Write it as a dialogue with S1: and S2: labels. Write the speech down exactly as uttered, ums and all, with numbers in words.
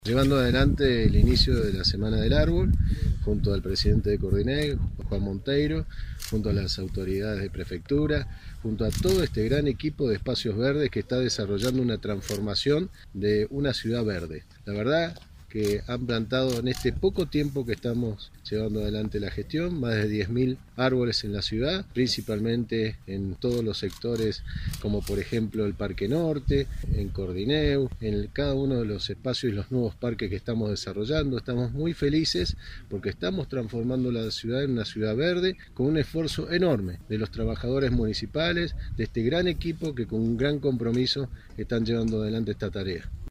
S1: Llevando adelante el inicio de la Semana del Árbol, junto al presidente de Cordinec, Juan Monteiro, junto a las autoridades de prefectura, junto a todo este gran equipo de espacios verdes que está desarrollando una transformación de una ciudad verde. La verdad que han plantado en este poco tiempo que estamos llevando adelante la gestión, más de diez mil árboles en la ciudad, principalmente en todos los sectores, como por ejemplo el Parque Norte, en Cordineu, en cada uno de los espacios y los nuevos parques que estamos desarrollando. Estamos muy felices porque estamos transformando la ciudad en una ciudad verde con un esfuerzo enorme de los trabajadores municipales, de este gran equipo que con un gran compromiso están llevando adelante esta tarea.